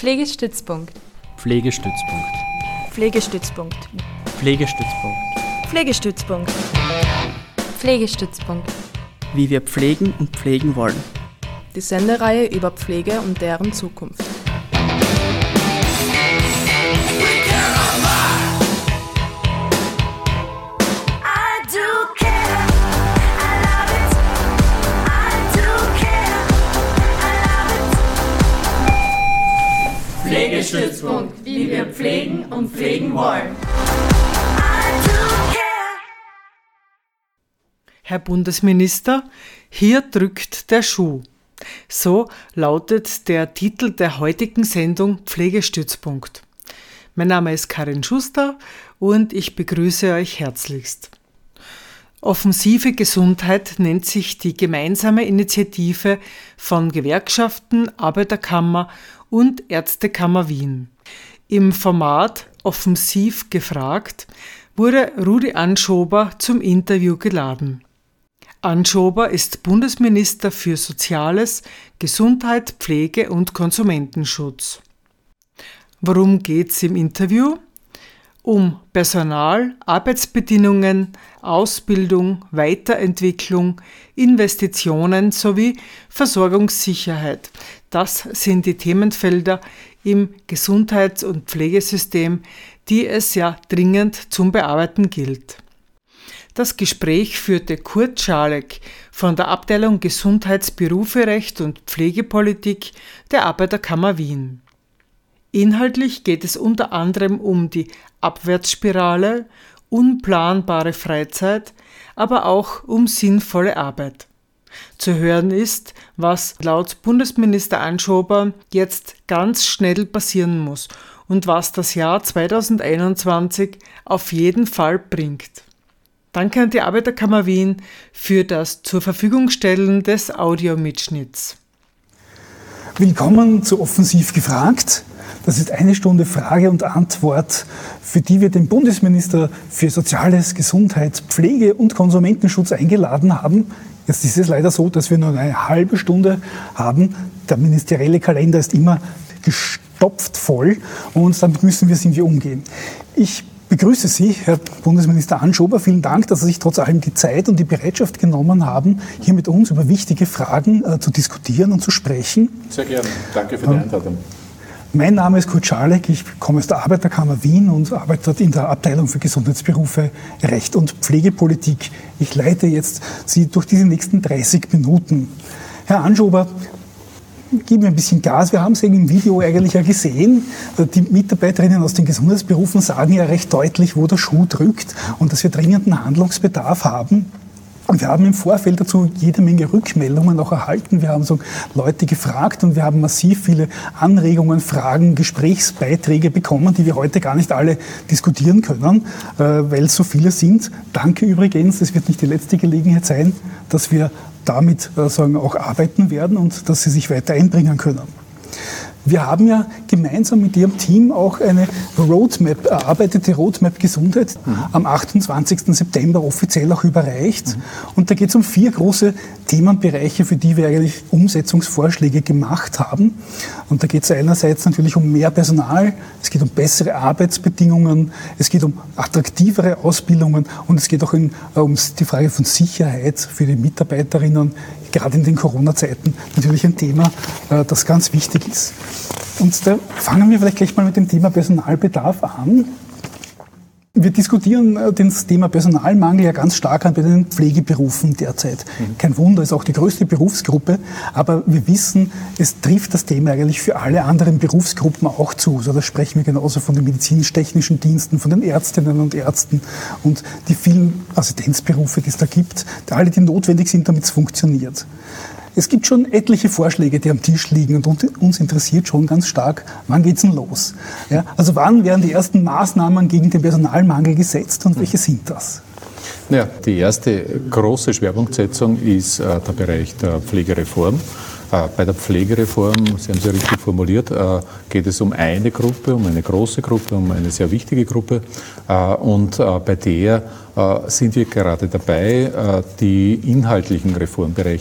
Pflegestützpunkt. Pflegestützpunkt. Pflegestützpunkt. Pflegestützpunkt. Pflegestützpunkt. Pflegestützpunkt. Wie wir pflegen und pflegen wollen. Die Sendereihe über Pflege und deren Zukunft. Pflegestützpunkt, wie wir pflegen und pflegen wollen. Herr Bundesminister, hier drückt der Schuh. So lautet der Titel der heutigen Sendung Pflegestützpunkt. Mein Name ist Karin Schuster und ich begrüße euch herzlichst. Offensive Gesundheit nennt sich die gemeinsame Initiative von Gewerkschaften, Arbeiterkammer und Ärztekammer Wien. Im Format Offensiv gefragt wurde Rudi Anschober zum Interview geladen. Anschober ist Bundesminister für Soziales, Gesundheit, Pflege und Konsumentenschutz. Worum geht's im Interview? Um Personal, Arbeitsbedingungen, Ausbildung, Weiterentwicklung, Investitionen sowie Versorgungssicherheit. Das sind die Themenfelder im Gesundheits- und Pflegesystem, die es ja dringend zum Bearbeiten gilt. Das Gespräch führte Kurt Schalek von der Abteilung Gesundheitsberuferecht und Pflegepolitik der Arbeiterkammer Wien. Inhaltlich geht es unter anderem um die Abwärtsspirale, unplanbare Freizeit, aber auch um sinnvolle Arbeit. Zu hören ist, was laut Bundesminister Anschober jetzt ganz schnell passieren muss und was das Jahr 2021 auf jeden Fall bringt. Danke an die Arbeiterkammer Wien für das zur Verfügung stellen des Audiomitschnitts. Willkommen zu Offensiv gefragt. Das ist eine Stunde Frage und Antwort, für die wir den Bundesminister für Soziales, Gesundheit, Pflege und Konsumentenschutz eingeladen haben. Jetzt ist es leider so, dass wir nur eine halbe Stunde haben. Der ministerielle Kalender ist immer gestopft voll und damit müssen wir irgendwie umgehen. Ich begrüße Sie, Herr Bundesminister Anschober. Vielen Dank, dass Sie sich trotz allem die Zeit und die Bereitschaft genommen haben, hier mit uns über wichtige Fragen zu diskutieren und zu sprechen. Sehr gerne. Danke für die Einladung. Mein Name ist Kurt Schalek, ich komme aus der Arbeiterkammer Wien und arbeite dort in der Abteilung für Gesundheitsberufe, Recht und Pflegepolitik. Ich leite jetzt Sie durch diese nächsten 30 Minuten. Herr Anschober, geben wir ein bisschen Gas. Wir haben es im Video eigentlich ja gesehen. Die Mitarbeiterinnen aus den Gesundheitsberufen sagen ja recht deutlich, wo der Schuh drückt und dass wir dringenden Handlungsbedarf haben. Und wir haben im Vorfeld dazu jede Menge Rückmeldungen auch erhalten. Wir haben so Leute gefragt und wir haben massiv viele Anregungen, Fragen, Gesprächsbeiträge bekommen, die wir heute gar nicht alle diskutieren können, weil es so viele sind. Danke übrigens, es wird nicht die letzte Gelegenheit sein, dass wir damit auch arbeiten werden und dass Sie sich weiter einbringen können. Wir haben ja gemeinsam mit Ihrem Team auch eine Roadmap erarbeitet, die Roadmap Gesundheit, am 28. September offiziell auch überreicht. Und da geht es um 4 große Themenbereiche, für die wir eigentlich Umsetzungsvorschläge gemacht haben. Und da geht es einerseits natürlich um mehr Personal, es geht um bessere Arbeitsbedingungen, es geht um attraktivere Ausbildungen und es geht auch um die Frage von Sicherheit für die Mitarbeiterinnen, gerade in den Corona-Zeiten natürlich ein Thema, das ganz wichtig ist. Und da fangen wir vielleicht gleich mal mit dem Thema Personalbedarf an. Wir diskutieren das Thema Personalmangel ja ganz stark bei den Pflegeberufen derzeit. Kein Wunder, ist auch die größte Berufsgruppe, aber wir wissen, es trifft das Thema eigentlich für alle anderen Berufsgruppen auch zu. Also da sprechen wir genauso von den medizinisch-technischen Diensten, von den Ärztinnen und Ärzten und die vielen Assistenzberufe, die es da gibt, alle, die notwendig sind, damit es funktioniert. Es gibt schon etliche Vorschläge, die am Tisch liegen und uns interessiert schon ganz stark, wann geht's denn los? Ja, also wann werden die ersten Maßnahmen gegen den Personalmangel gesetzt und welche sind das? Ja, die erste große Schwerpunktsetzung ist der Bereich der Pflegereform. Bei der Pflegereform, Sie haben es ja richtig formuliert, geht es um eine Gruppe, um eine große Gruppe, um eine sehr wichtige Gruppe. Und bei der sind wir gerade dabei, die inhaltlichen Reformbereiche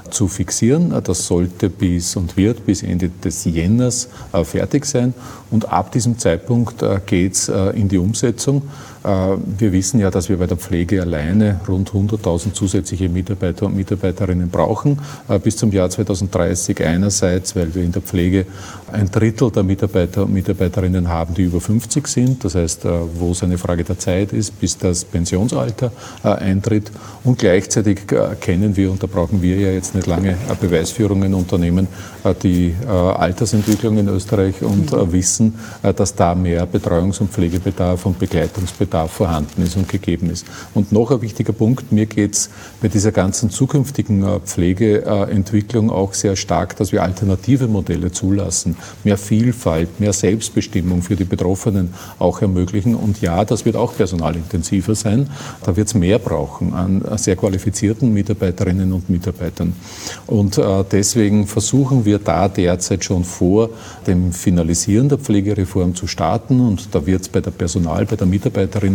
zu fixieren. Das sollte bis Ende des Jänners fertig sein. Und ab diesem Zeitpunkt geht es in die Umsetzung. Wir wissen ja, dass wir bei der Pflege alleine rund 100.000 zusätzliche Mitarbeiter und Mitarbeiterinnen brauchen bis zum Jahr 2030. Einerseits, weil wir in der Pflege 1/3 der Mitarbeiter und Mitarbeiterinnen haben, die über 50 sind. Das heißt, wo es eine Frage der Zeit ist, bis das Pensionsalter eintritt. Und gleichzeitig kennen wir, und da brauchen wir ja jetzt nicht lange Beweisführungen unternehmen, die Altersentwicklung in Österreich und wissen, dass da mehr Betreuungs- und Pflegebedarf und Begleitungsbedarf vorhanden ist und gegeben ist. Und noch ein wichtiger Punkt, mir geht es bei dieser ganzen zukünftigen Pflegeentwicklung auch sehr stark, dass wir alternative Modelle zulassen, mehr Vielfalt, mehr Selbstbestimmung für die Betroffenen auch ermöglichen. Und ja, das wird auch personalintensiver sein. Da wird es mehr brauchen an sehr qualifizierten Mitarbeiterinnen und Mitarbeitern. Und deswegen versuchen wir da derzeit schon vor dem Finalisieren der Pflegereform zu starten. Und da wird es bei der Mitarbeiterinnensuche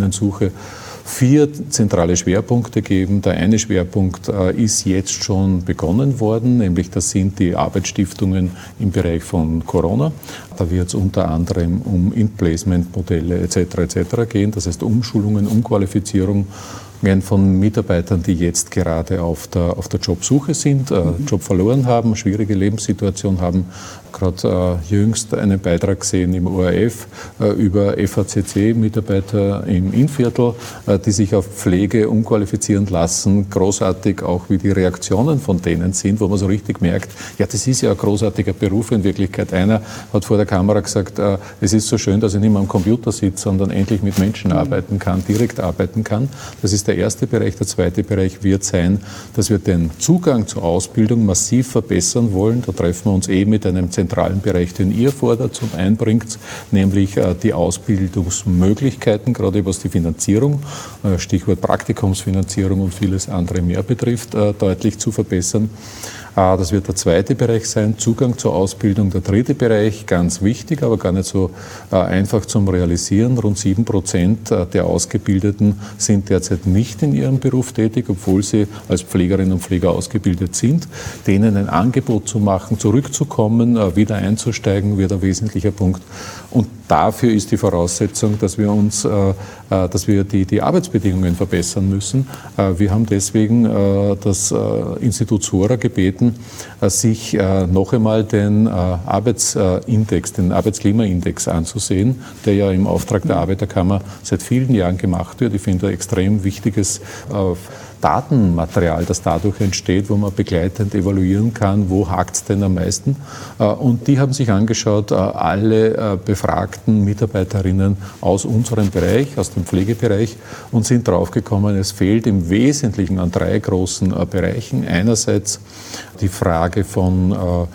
4 zentrale Schwerpunkte geben. Der eine Schwerpunkt ist jetzt schon begonnen worden, nämlich das sind die Arbeitsstiftungen im Bereich von Corona. Da wird es unter anderem um In-Placement-Modelle etc. gehen, das heißt Umschulungen, Umqualifizierung von Mitarbeitern, die jetzt gerade auf der Jobsuche sind, Job verloren haben, schwierige Lebenssituation haben. Gerade jüngst einen Beitrag gesehen im ORF über FACC-Mitarbeiter im Innviertel, die sich auf Pflege umqualifizieren lassen. Großartig auch, wie die Reaktionen von denen sind, wo man so richtig merkt, ja, das ist ja ein großartiger Beruf in Wirklichkeit. Einer hat vor der Kamera gesagt, es ist so schön, dass ich nicht mehr am Computer sitze, sondern endlich mit Menschen arbeiten kann, direkt arbeiten kann. Das ist der erste Bereich. Der zweite Bereich wird sein, dass wir den Zugang zur Ausbildung massiv verbessern wollen. Da treffen wir uns mit einem zentralen Bereich, den ihr fordert und einbringt, nämlich die Ausbildungsmöglichkeiten, gerade was die Finanzierung, Stichwort Praktikumsfinanzierung und vieles andere mehr betrifft, deutlich zu verbessern. Das wird der zweite Bereich sein, Zugang zur Ausbildung. Der dritte Bereich, ganz wichtig, aber gar nicht so einfach zum Realisieren. Rund 7% der Ausgebildeten sind derzeit nicht in ihrem Beruf tätig, obwohl sie als Pflegerinnen und Pfleger ausgebildet sind. Denen ein Angebot zu machen, zurückzukommen, wieder einzusteigen, wird ein wesentlicher Punkt. Und dafür ist die Voraussetzung, dass wir die Arbeitsbedingungen verbessern müssen. Wir haben deswegen das Institut SORA gebeten, sich noch einmal den Arbeitsindex, den Arbeitsklimaindex anzusehen, der ja im Auftrag der Arbeiterkammer seit vielen Jahren gemacht wird. Ich finde ein extrem wichtiges Datenmaterial, das dadurch entsteht, wo man begleitend evaluieren kann, wo hakt es denn am meisten. Und die haben sich angeschaut, alle befragten Mitarbeiterinnen aus unserem Bereich, aus dem Pflegebereich, und sind draufgekommen, es fehlt im Wesentlichen an 3 großen Bereichen. Einerseits die Frage von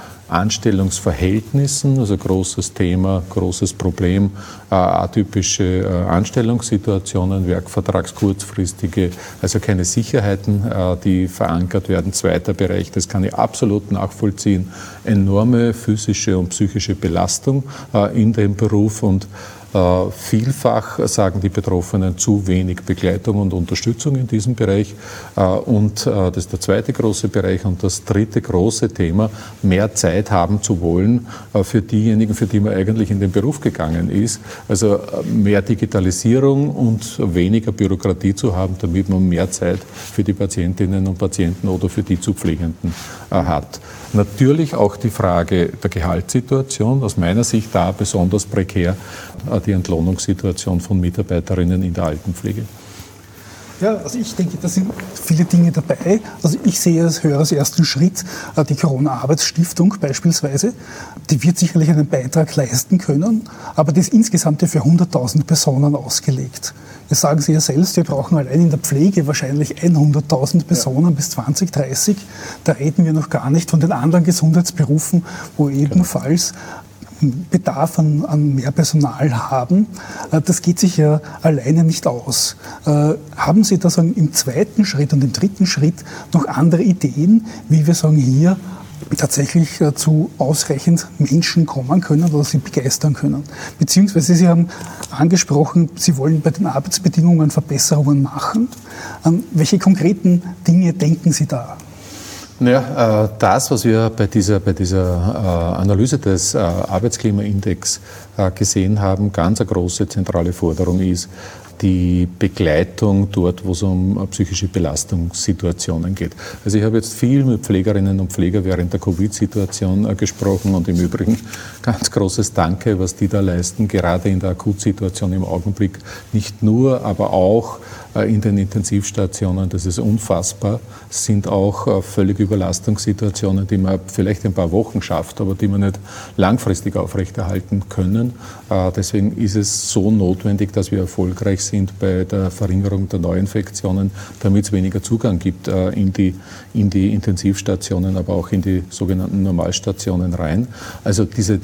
Anstellungsverhältnissen, also großes Thema, großes Problem, atypische Anstellungssituationen, Werkvertragskurzfristige, also keine Sicherheiten, die verankert werden. Zweiter Bereich, das kann ich absolut nachvollziehen, enorme physische und psychische Belastung in dem Beruf und vielfach sagen die Betroffenen zu wenig Begleitung und Unterstützung in diesem Bereich. Und das ist der zweite große Bereich. Und das dritte große Thema, mehr Zeit haben zu wollen für diejenigen, für die man eigentlich in den Beruf gegangen ist. Also mehr Digitalisierung und weniger Bürokratie zu haben, damit man mehr Zeit für die Patientinnen und Patienten oder für die zu Pflegenden hat. Natürlich auch die Frage der Gehaltssituation, aus meiner Sicht da besonders prekär, die Entlohnungssituation von Mitarbeiterinnen in der Altenpflege. Ja, also ich denke, da sind viele Dinge dabei. Also ich höre als ersten Schritt die Corona-Arbeitsstiftung beispielsweise. Die wird sicherlich einen Beitrag leisten können, aber das insgesamt für 100.000 Personen ausgelegt. Jetzt sagen Sie ja selbst, wir brauchen allein in der Pflege wahrscheinlich 100.000 Personen bis 2030. Da reden wir noch gar nicht von den anderen Gesundheitsberufen, wo ebenfalls Bedarf an mehr Personal haben. Das geht sich ja alleine nicht aus. Haben Sie da im zweiten Schritt und im dritten Schritt noch andere Ideen, wie wir hier tatsächlich zu ausreichend Menschen kommen können oder sie begeistern können? Beziehungsweise Sie haben angesprochen, Sie wollen bei den Arbeitsbedingungen Verbesserungen machen. An welche konkreten Dinge denken Sie da? Naja, das, was wir bei dieser Analyse des Arbeitsklimaindex gesehen haben, ganz eine große zentrale Forderung ist die Begleitung dort, wo es um psychische Belastungssituationen geht. Also ich habe jetzt viel mit Pflegerinnen und Pflegern während der Covid-Situation gesprochen und im Übrigen ganz großes Danke, was die da leisten, gerade in der Akutsituation im Augenblick, nicht nur, aber auch in den Intensivstationen, das ist unfassbar. Es sind auch völlige Überlastungssituationen, die man vielleicht ein paar Wochen schafft, aber die man nicht langfristig aufrechterhalten können. Deswegen ist es so notwendig, dass wir erfolgreich sind bei der Verringerung der Neuinfektionen, damit es weniger Zugang gibt in die Intensivstationen, aber auch in die sogenannten Normalstationen rein. Also diese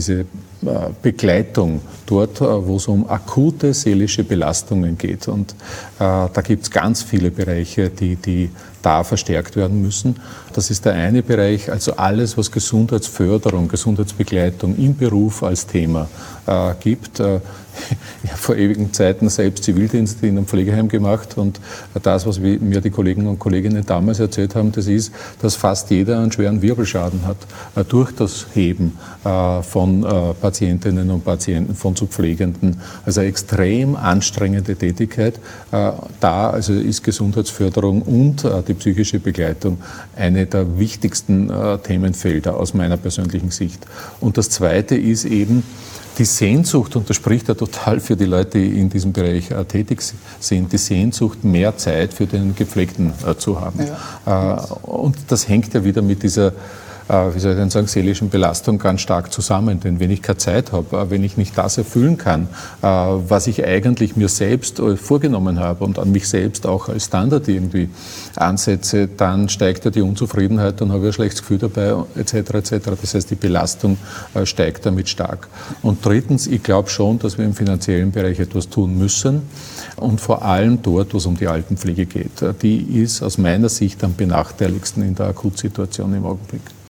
Begleitung dort, wo es um akute seelische Belastungen geht. Und da gibt es ganz viele Bereiche, die da verstärkt werden müssen. Das ist der eine Bereich, also alles, was Gesundheitsförderung, Gesundheitsbegleitung im Beruf als Thema gibt. Ich habe vor ewigen Zeiten selbst Zivildienst in einem Pflegeheim gemacht und das, was mir die Kollegen und Kolleginnen damals erzählt haben, das ist, dass fast jeder einen schweren Wirbelschaden hat durch das Heben von Patientinnen und Patienten, von zu Pflegenden. Also eine extrem anstrengende Tätigkeit. Da also ist Gesundheitsförderung und die psychische Begleitung eine der wichtigsten Themenfelder aus meiner persönlichen Sicht. Und das Zweite ist eben die Sehnsucht, und das spricht ja total für die Leute, die in diesem Bereich tätig sind, die Sehnsucht, mehr Zeit für den Gepflegten zu haben. Ja. Und das hängt ja wieder mit dieser, wie soll ich denn sagen, seelischen Belastung ganz stark zusammen. Denn wenn ich keine Zeit habe, wenn ich nicht das erfüllen kann, was ich eigentlich mir selbst vorgenommen habe und an mich selbst auch als Standard irgendwie ansetze, dann steigt ja die Unzufriedenheit, dann habe ich ein schlechtes Gefühl dabei, etc. etc. Das heißt, die Belastung steigt damit stark. Und drittens, ich glaube schon, dass wir im finanziellen Bereich etwas tun müssen. Und vor allem dort, wo es um die Altenpflege geht. Die ist aus meiner Sicht am benachteiligsten in der Akutsituation im Augenblick.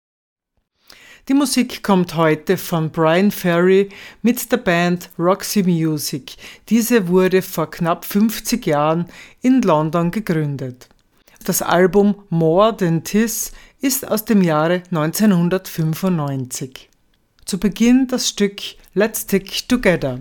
Die Musik kommt heute von Brian Ferry mit der Band Roxy Music. Diese wurde vor knapp 50 Jahren in London gegründet. Das Album More Than This ist aus dem Jahre 1995. Zu Beginn das Stück Let's Stick Together.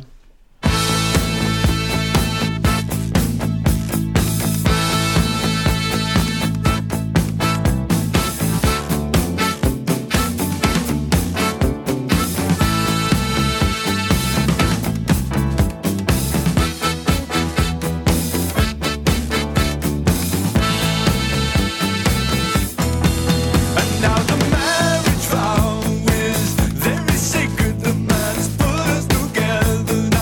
Marriage vow is very sacred. The man has put us together.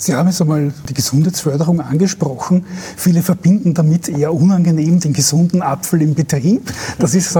Sie haben jetzt einmal die Gesundheitsförderung angesprochen. Viele verbinden damit eher unangenehm den gesunden Apfel im Betrieb. Das ist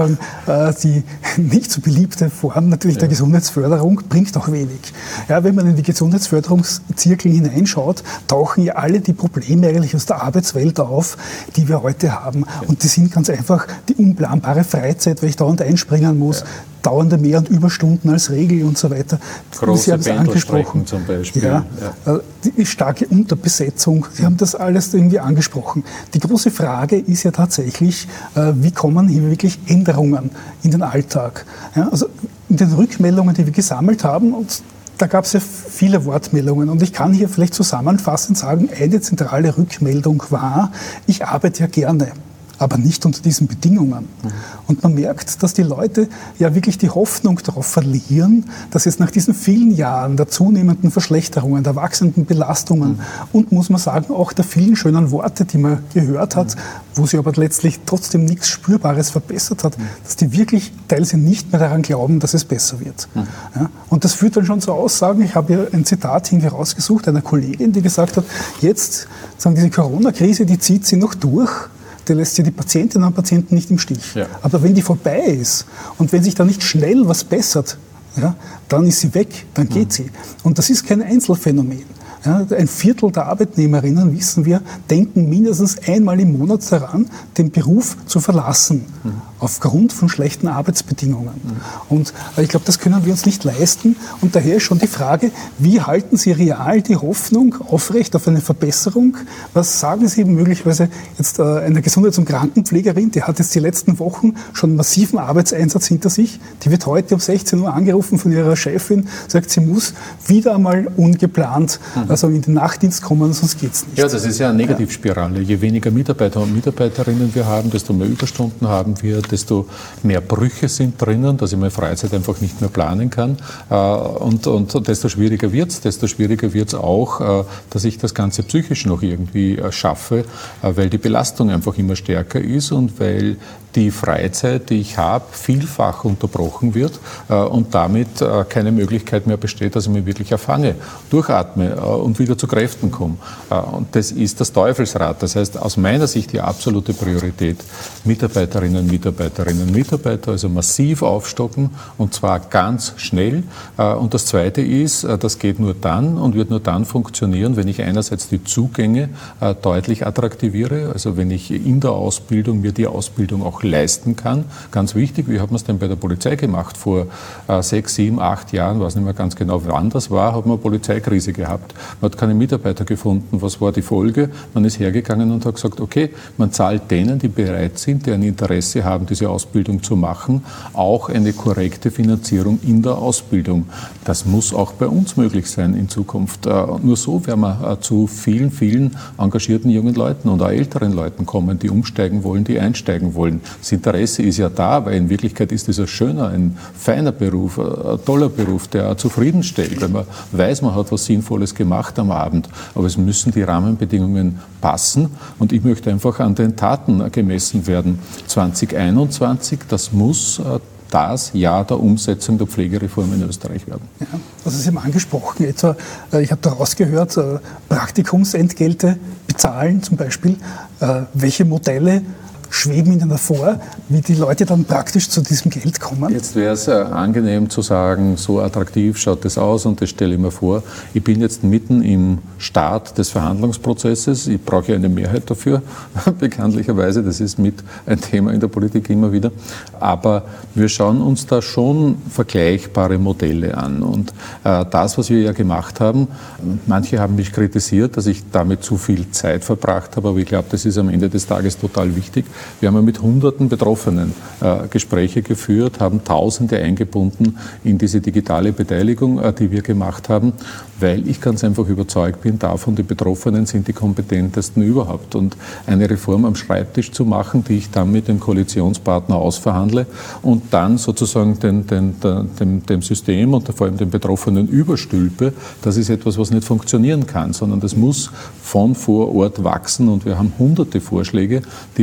die nicht so beliebte Form natürlich der Gesundheitsförderung, bringt auch wenig. Ja, wenn man in die Gesundheitsförderungszirkel hineinschaut, tauchen ja alle die Probleme eigentlich aus der Arbeitswelt auf, die wir heute haben. Und die sind ganz einfach die unplanbare Freizeit, weil ich dauernd einspringen muss, dauernde Mehr- und Überstunden als Regel und so weiter. Große Pendelstrecken zum Beispiel. Die starke Unterbesetzung, Sie haben das alles irgendwie angesprochen. Die große Frage ist ja tatsächlich, wie kommen hier wirklich Änderungen in den Alltag? Ja, also in den Rückmeldungen, die wir gesammelt haben, und da gab es ja viele Wortmeldungen, und ich kann hier vielleicht zusammenfassend sagen, eine zentrale Rückmeldung war, ich arbeite ja gerne, aber nicht unter diesen Bedingungen. Und man merkt, dass die Leute ja wirklich die Hoffnung darauf verlieren, dass jetzt nach diesen vielen Jahren der zunehmenden Verschlechterungen, der wachsenden Belastungen und, muss man sagen, auch der vielen schönen Worte, die man gehört hat, wo sich aber letztlich trotzdem nichts Spürbares verbessert hat, dass die wirklich teilweise nicht mehr daran glauben, dass es besser wird. Ja? Und das führt dann schon zu Aussagen, ich habe hier ein Zitat hinten rausgesucht, einer Kollegin, die gesagt hat, jetzt, sagen diese Corona-Krise, die zieht sie noch durch, der lässt ja die Patientinnen und Patienten nicht im Stich. Ja. Aber wenn die vorbei ist und wenn sich da nicht schnell was bessert, ja, dann ist sie weg, dann geht sie. Und das ist kein Einzelfenomen. Ja, ein Viertel der Arbeitnehmerinnen, wissen wir, denken mindestens einmal im Monat daran, den Beruf zu verlassen, aufgrund von schlechten Arbeitsbedingungen. Und ich glaube, das können wir uns nicht leisten. Und daher ist schon die Frage, wie halten Sie real die Hoffnung aufrecht auf eine Verbesserung? Was sagen Sie möglicherweise jetzt einer Gesundheits- und Krankenpflegerin, die hat jetzt die letzten Wochen schon massiven Arbeitseinsatz hinter sich, die wird heute um 16 Uhr angerufen von ihrer Chefin, sagt, sie muss wieder einmal ungeplant in den Nachtdienst kommen, sonst geht es nicht. Ja, das ist ja eine Negativspirale. Je weniger Mitarbeiter und Mitarbeiterinnen wir haben, desto mehr Überstunden haben wir, desto mehr Brüche sind drinnen, dass ich meine Freizeit einfach nicht mehr planen kann. Und desto schwieriger wird es. Desto schwieriger wird es auch, dass ich das Ganze psychisch noch irgendwie schaffe, weil die Belastung einfach immer stärker ist und weil die Freizeit, die ich habe, vielfach unterbrochen wird und damit keine Möglichkeit mehr besteht, dass ich mich wirklich erfange, durchatme und wieder zu Kräften komme. Und das ist das Teufelsrad. Das heißt, aus meiner Sicht die absolute Priorität, Mitarbeiterinnen, Mitarbeiter, also massiv aufstocken und zwar ganz schnell. Und das Zweite ist, das geht nur dann und wird nur dann funktionieren, wenn ich einerseits die Zugänge deutlich attraktiviere, also wenn ich in der Ausbildung mir die Ausbildung auch leisten kann. Ganz wichtig, wie hat man es denn bei der Polizei gemacht? Vor 6, 7, 8 Jahren, weiß nicht mehr ganz genau, wann das war, hat man eine Polizeikrise gehabt. Man hat keine Mitarbeiter gefunden. Was war die Folge? Man ist hergegangen und hat gesagt, okay, man zahlt denen, die bereit sind, die ein Interesse haben, diese Ausbildung zu machen, auch eine korrekte Finanzierung in der Ausbildung. Das muss auch bei uns möglich sein in Zukunft. Nur so werden wir zu vielen, vielen engagierten jungen Leuten und auch älteren Leuten kommen, die umsteigen wollen, die einsteigen wollen. Das Interesse ist ja da, weil in Wirklichkeit ist es ein schöner, ein feiner Beruf, ein toller Beruf, der zufriedenstellt, weil man weiß, man hat was Sinnvolles gemacht am Abend. Aber es müssen die Rahmenbedingungen passen und ich möchte einfach an den Taten gemessen werden. 2021, das muss das Jahr der Umsetzung der Pflegereform in Österreich werden. Ja, also Sie haben angesprochen, etwa, ich habe daraus gehört, Praktikumsentgelte bezahlen zum Beispiel. Welche Modelle schweben Ihnen davor, wie die Leute dann praktisch zu diesem Geld kommen? Jetzt wäre es angenehm zu sagen, so attraktiv schaut das aus und das stelle ich mir vor. Ich bin jetzt mitten im Start des Verhandlungsprozesses. Ich brauche eine Mehrheit dafür, bekanntlicherweise. Das ist mit ein Thema in der Politik immer wieder. Aber wir schauen uns da schon vergleichbare Modelle an. Und das, was wir ja gemacht haben, manche haben mich kritisiert, dass ich damit zu viel Zeit verbracht habe, aber ich glaube, das ist am Ende des Tages total wichtig. Wir haben mit Hunderten Betroffenen Gespräche geführt, haben Tausende eingebunden in diese digitale Beteiligung, die wir gemacht haben, weil ich ganz einfach überzeugt bin davon, die Betroffenen sind die kompetentesten überhaupt. Und eine Reform am Schreibtisch zu machen, die ich dann mit dem Koalitionspartner ausverhandle und dann sozusagen dem System und vor allem den Betroffenen überstülpe, das ist etwas, was nicht funktionieren kann, sondern das muss von vor Ort wachsen. Und wir haben hunderte Vorschläge, die wir derzeit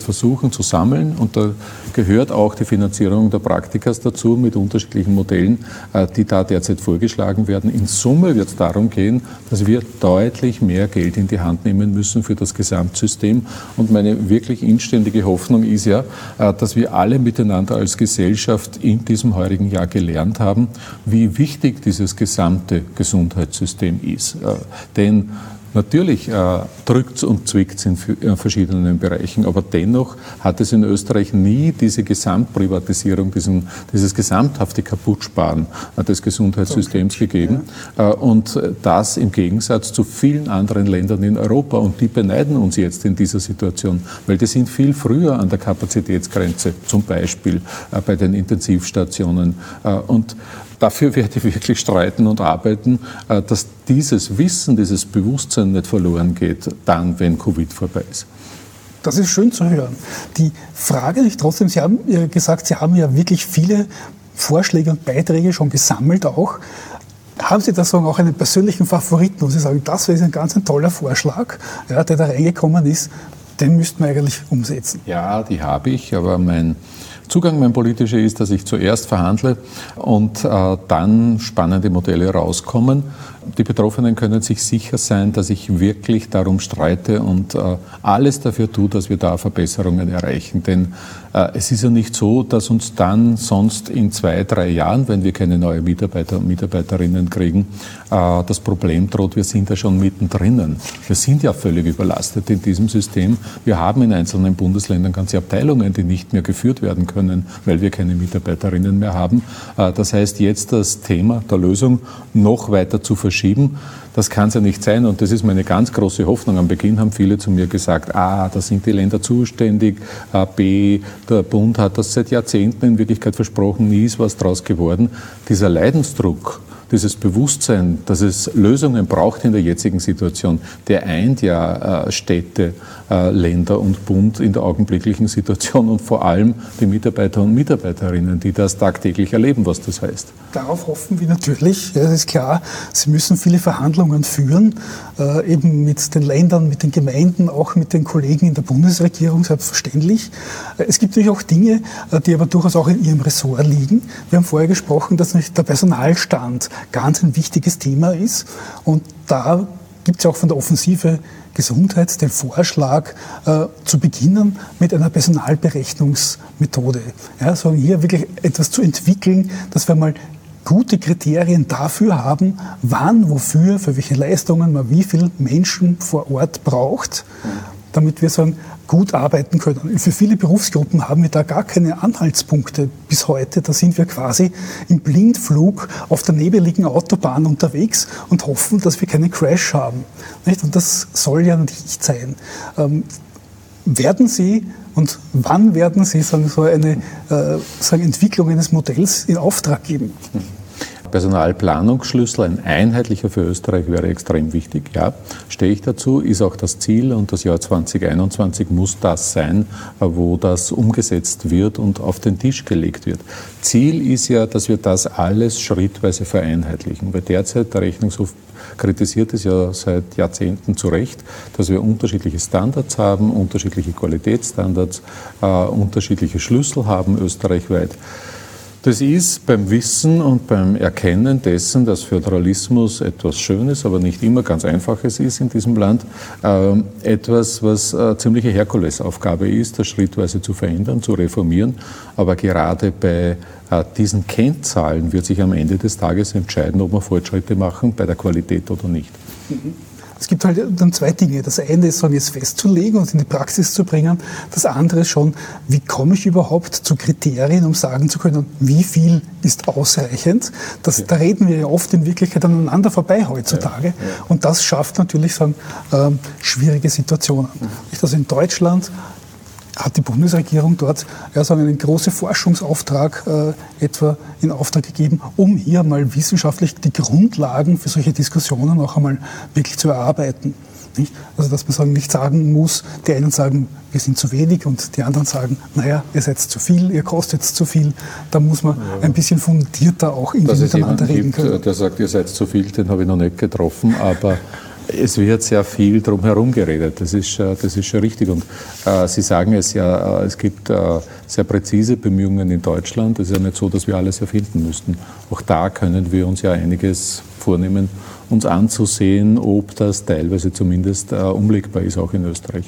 derzeit versuchen zu sammeln. Und da gehört auch die Finanzierung der Praktikas dazu mit unterschiedlichen Modellen, die da derzeit vorgeschlagen werden. In Summe wird es darum gehen, dass wir deutlich mehr Geld in die Hand nehmen müssen für das Gesamtsystem. Und meine wirklich inständige Hoffnung ist ja, dass wir alle miteinander als Gesellschaft in diesem heurigen Jahr gelernt haben, wie wichtig dieses gesamte Gesundheitssystem ist. Denn natürlich drückt es und zwickt es in verschiedenen Bereichen, aber dennoch hat es in Österreich nie diese Gesamtprivatisierung, dieses gesamthafte Kaputtsparen des Gesundheitssystems gegeben. Und das im Gegensatz zu vielen anderen Ländern in Europa. Und die beneiden uns jetzt in dieser Situation, weil die sind viel früher an der Kapazitätsgrenze, zum Beispiel bei den Intensivstationen. Und dafür werde ich wirklich streiten und arbeiten, dass dieses Wissen, dieses Bewusstsein nicht verloren geht, dann, wenn Covid vorbei ist. Das ist schön zu hören. Die Frage ist trotzdem, Sie haben ja gesagt, Sie haben ja wirklich viele Vorschläge und Beiträge schon gesammelt auch. Haben Sie da auch einen persönlichen Favoriten, wo Sie sagen, das ist ein ganz toller Vorschlag, ja, der da reingekommen ist, den müssten wir eigentlich umsetzen? Ja, die habe ich, aber mein politischer ist, dass ich zuerst verhandle und dann spannende Modelle rauskommen. Die Betroffenen können sich sicher sein, dass ich wirklich darum streite und alles dafür tue, dass wir da Verbesserungen erreichen. Denn es ist ja nicht so, dass uns dann sonst in 2-3 Jahren, wenn wir keine neuen Mitarbeiter und Mitarbeiterinnen kriegen, das Problem droht. Wir sind ja schon mittendrin. Wir sind ja völlig überlastet in diesem System. Wir haben in einzelnen Bundesländern ganze Abteilungen, die nicht mehr geführt werden können, weil wir keine Mitarbeiterinnen mehr haben. Das heißt, jetzt das Thema der Lösung noch weiter zu verschieben, das kann es ja nicht sein. Und das ist meine ganz große Hoffnung. Am Beginn haben viele zu mir gesagt, A, da sind die Länder zuständig, B, der Bund hat das seit Jahrzehnten in Wirklichkeit versprochen, nie ist was draus geworden. Dieser Leidensdruck, dieses Bewusstsein, dass es Lösungen braucht in der jetzigen Situation, der eint ja Städte, Länder und Bund in der augenblicklichen Situation und vor allem die Mitarbeiter und Mitarbeiterinnen, die das tagtäglich erleben, was das heißt. Darauf hoffen wir natürlich. Ja, das ist klar, Sie müssen viele Verhandlungen führen, eben mit den Ländern, mit den Gemeinden, auch mit den Kollegen in der Bundesregierung, selbstverständlich. Es gibt natürlich auch Dinge, die aber durchaus auch in Ihrem Ressort liegen. Wir haben vorher gesprochen, dass nicht der Personalstand ganz ein wichtiges Thema ist. Und da gibt es ja auch von der Offensive Gesundheit den Vorschlag, zu beginnen mit einer Personalberechnungsmethode. Ja, so hier wirklich etwas zu entwickeln, dass wir mal gute Kriterien dafür haben, wann, wofür, für welche Leistungen man wie viele Menschen vor Ort braucht, damit wir sagen, gut arbeiten können. Für viele Berufsgruppen haben wir da gar keine Anhaltspunkte bis heute. Da sind wir quasi im Blindflug auf der nebeligen Autobahn unterwegs und hoffen, dass wir keinen Crash haben. Und das soll ja nicht sein. Werden Sie und wann werden Sie so eine Entwicklung eines Modells in Auftrag geben? Personalplanungsschlüssel, ein einheitlicher für Österreich, wäre extrem wichtig. Ja, stehe ich dazu, ist auch das Ziel und das Jahr 2021 muss das sein, wo das umgesetzt wird und auf den Tisch gelegt wird. Ziel ist ja, dass wir das alles schrittweise vereinheitlichen, weil derzeit der Rechnungshof kritisiert es ja seit Jahrzehnten zu Recht, dass wir unterschiedliche Standards haben, unterschiedliche Qualitätsstandards, unterschiedliche Schlüssel haben österreichweit. Das ist beim Wissen und beim Erkennen dessen, dass Föderalismus etwas Schönes, aber nicht immer ganz Einfaches ist in diesem Land, etwas, was eine ziemliche Herkulesaufgabe ist, das schrittweise zu verändern, zu reformieren. Aber gerade bei diesen Kennzahlen wird sich am Ende des Tages entscheiden, ob wir Fortschritte machen bei der Qualität oder nicht. Es gibt halt dann zwei Dinge. Das eine ist, es festzulegen und in die Praxis zu bringen. Das andere ist schon, wie komme ich überhaupt zu Kriterien, um sagen zu können, wie viel ist ausreichend. Da reden wir ja oft in Wirklichkeit aneinander vorbei heutzutage. Ja. Und das schafft natürlich schwierige Situationen. Also in Deutschland hat die Bundesregierung dort einen großen Forschungsauftrag etwa in Auftrag gegeben, um hier mal wissenschaftlich die Grundlagen für solche Diskussionen auch einmal wirklich zu erarbeiten. Nicht? Also dass man nicht sagen muss, die einen sagen, wir sind zu wenig und die anderen sagen, naja, ihr seid zu viel, ihr kostet zu viel. Da muss man ein bisschen fundierter auch irgendwie miteinander reden können. Der sagt, ihr seid zu viel, den habe ich noch nicht getroffen, aber Es wird sehr viel drum herum geredet, das ist schon richtig. Und Sie sagen es ja, es gibt sehr präzise Bemühungen in Deutschland. Es ist ja nicht so, dass wir alles erfinden müssten. Auch da können wir uns ja einiges vornehmen, uns anzusehen, ob das teilweise zumindest umlegbar ist, auch in Österreich.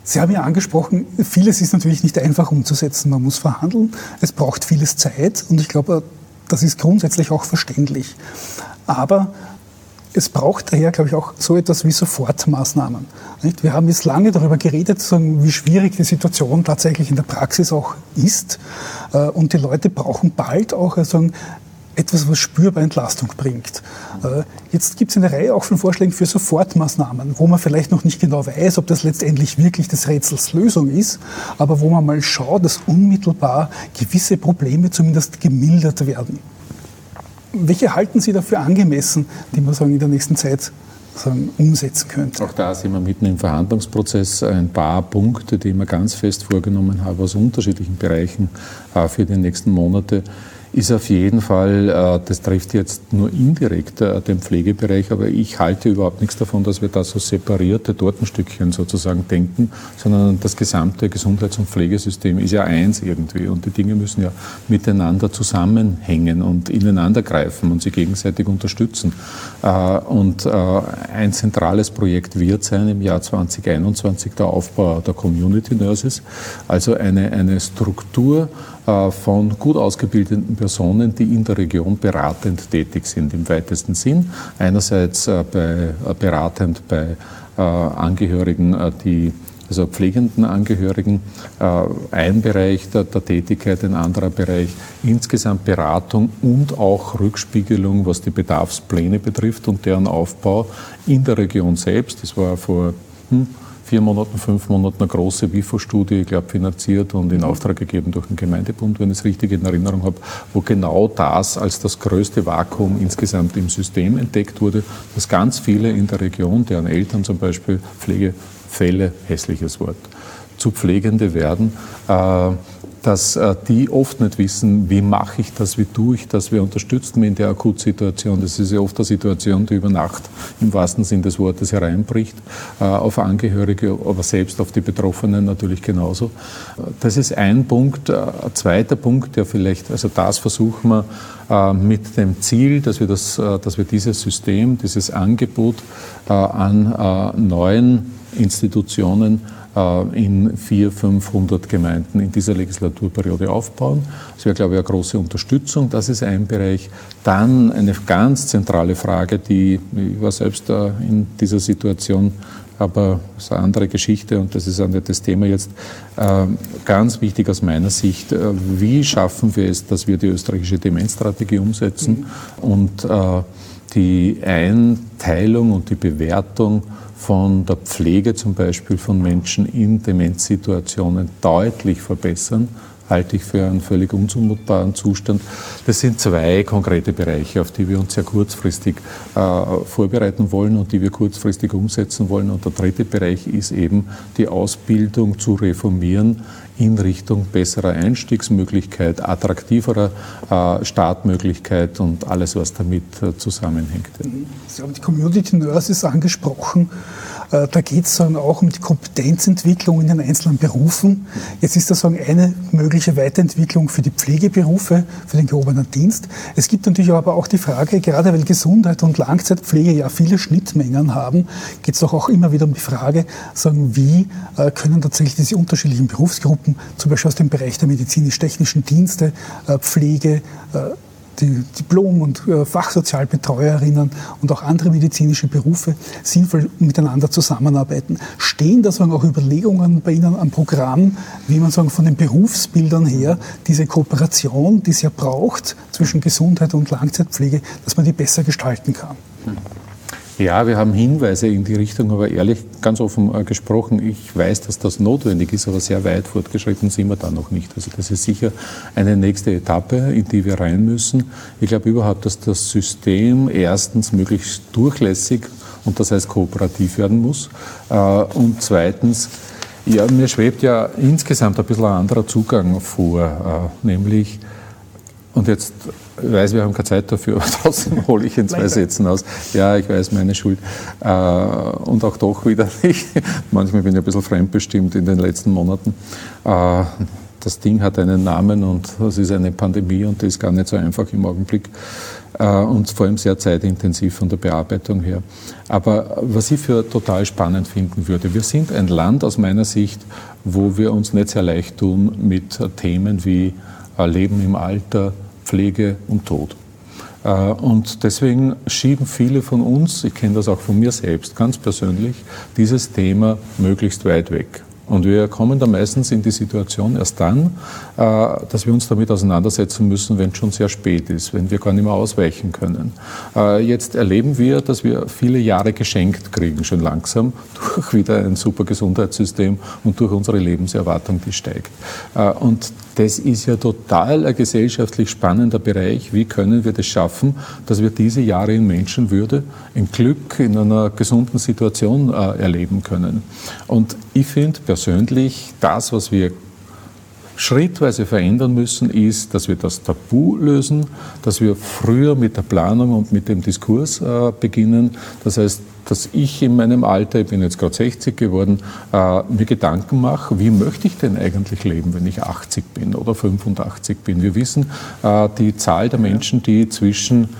Sie haben ja angesprochen, vieles ist natürlich nicht einfach umzusetzen. Man muss verhandeln, es braucht vieles Zeit und ich glaube, das ist grundsätzlich auch verständlich. Aber es braucht daher, glaube ich, auch so etwas wie Sofortmaßnahmen. Wir haben jetzt lange darüber geredet, wie schwierig die Situation tatsächlich in der Praxis auch ist. Und die Leute brauchen bald auch etwas, was spürbar Entlastung bringt. Jetzt gibt es eine Reihe auch von Vorschlägen für Sofortmaßnahmen, wo man vielleicht noch nicht genau weiß, ob das letztendlich wirklich des Rätsels Lösung ist, aber wo man mal schaut, dass unmittelbar gewisse Probleme zumindest gemildert werden. Welche halten Sie dafür angemessen, die man in der nächsten Zeit umsetzen könnte? Auch da sind wir mitten im Verhandlungsprozess. Ein paar Punkte, die ich mir ganz fest vorgenommen habe aus unterschiedlichen Bereichen für die nächsten Monate, ist auf jeden Fall, das trifft jetzt nur indirekt den Pflegebereich, aber ich halte überhaupt nichts davon, dass wir da so separierte Tortenstückchen sozusagen denken, sondern das gesamte Gesundheits- und Pflegesystem ist ja eins irgendwie und die Dinge müssen ja miteinander zusammenhängen und ineinander greifen und sie gegenseitig unterstützen. Und ein zentrales Projekt wird sein im Jahr 2021 der Aufbau der Community Nurses, also eine Struktur von gut ausgebildeten Personen, die in der Region beratend tätig sind, im weitesten Sinn. Einerseits beratend bei Angehörigen, also pflegenden Angehörigen, ein Bereich der Tätigkeit, ein anderer Bereich insgesamt Beratung und auch Rückspiegelung, was die Bedarfspläne betrifft und deren Aufbau in der Region selbst. Das war vor 4 Monaten, 5 Monaten eine große WIFO-Studie, ich glaube, finanziert und in Auftrag gegeben durch den Gemeindebund, wenn ich es richtig in Erinnerung habe, wo genau das als das größte Vakuum insgesamt im System entdeckt wurde, dass ganz viele in der Region, deren Eltern zum Beispiel Pflegefälle, hässliches Wort, zu Pflegende werden, dass die oft nicht wissen, wie mache ich das, wie tue ich das, wer unterstützt mich in der Akutsituation. Das ist ja oft eine Situation, die über Nacht im wahrsten Sinn des Wortes hereinbricht, auf Angehörige, aber selbst auf die Betroffenen natürlich genauso. Das ist ein Punkt. Ein zweiter Punkt, der vielleicht, also das versuchen wir mit dem Ziel, dass wir dieses System, dieses Angebot an neuen Institutionen in 400-500 Gemeinden in dieser Legislaturperiode aufbauen. Das wäre, glaube ich, eine große Unterstützung. Das ist ein Bereich. Dann eine ganz zentrale Frage, ich war selbst in dieser Situation, aber das ist eine andere Geschichte und das ist auch nicht das Thema jetzt. Ganz wichtig aus meiner Sicht, wie schaffen wir es, dass wir die österreichische Demenzstrategie umsetzen und die Einteilung und die Bewertung von der Pflege zum Beispiel von Menschen in Demenzsituationen deutlich verbessern, halte ich für einen völlig unzumutbaren Zustand. Das sind 2 konkrete Bereiche, auf die wir uns sehr kurzfristig vorbereiten wollen und die wir kurzfristig umsetzen wollen. Und der dritte Bereich ist eben die Ausbildung zu reformieren in Richtung besserer Einstiegsmöglichkeit, attraktiverer Startmöglichkeit und alles, was damit zusammenhängt. Sie haben die Community Nurses angesprochen. Da geht es auch um die Kompetenzentwicklung in den einzelnen Berufen. Jetzt ist das eine mögliche Weiterentwicklung für die Pflegeberufe, für den gehobenen Dienst. Es gibt natürlich aber auch die Frage, gerade weil Gesundheit und Langzeitpflege ja viele Schnittmengen haben, geht es doch auch immer wieder um die Frage, wie können tatsächlich diese unterschiedlichen Berufsgruppen, zum Beispiel aus dem Bereich der medizinisch-technischen Dienste, Pflege, die Diplom- und Fachsozialbetreuerinnen und auch andere medizinische Berufe sinnvoll miteinander zusammenarbeiten. Stehen da auch Überlegungen bei Ihnen am Programm, wie man von den Berufsbildern her diese Kooperation, die es ja braucht zwischen Gesundheit und Langzeitpflege, dass man die besser gestalten kann? Ja, wir haben Hinweise in die Richtung, aber ehrlich, ganz offen gesprochen, ich weiß, dass das notwendig ist, aber sehr weit fortgeschritten sind wir da noch nicht. Also das ist sicher eine nächste Etappe, in die wir rein müssen. Ich glaube überhaupt, dass das System erstens möglichst durchlässig und das heißt kooperativ werden muss und zweitens, ja, mir schwebt ja insgesamt ein bisschen ein anderer Zugang vor, nämlich, und jetzt ich weiß, wir haben keine Zeit dafür, aber trotzdem hole ich in 2 Sätzen aus. Ja, ich weiß, meine Schuld. Und auch doch wieder nicht. Manchmal bin ich ein bisschen fremdbestimmt in den letzten Monaten. Das Ding hat einen Namen und das ist eine Pandemie und das ist gar nicht so einfach im Augenblick. und vor allem sehr zeitintensiv von der Bearbeitung her. Aber was ich für total spannend finden würde, wir sind ein Land aus meiner Sicht, wo wir uns nicht sehr leicht tun mit Themen wie Leben im Alter, Pflege und Tod. Und deswegen schieben viele von uns, ich kenne das auch von mir selbst ganz persönlich, dieses Thema möglichst weit weg. Und wir kommen da meistens in die Situation erst dann, dass wir uns damit auseinandersetzen müssen, wenn es schon sehr spät ist, wenn wir gar nicht mehr ausweichen können. Jetzt erleben wir, dass wir viele Jahre geschenkt kriegen, schon langsam, durch wieder ein super Gesundheitssystem und durch unsere Lebenserwartung, die steigt. Und das ist ja total ein gesellschaftlich spannender Bereich. Wie können wir das schaffen, dass wir diese Jahre in Menschenwürde, in Glück, in einer gesunden Situation erleben können? Und ich finde persönlich, das, was wir schrittweise verändern müssen, ist, dass wir das Tabu lösen, dass wir früher mit der Planung und mit dem Diskurs beginnen. Das heißt, dass ich in meinem Alter, ich bin jetzt gerade 60 geworden, mir Gedanken mache, wie möchte ich denn eigentlich leben, wenn ich 80 bin oder 85 bin. Wir wissen, die Zahl der Menschen, die zwischen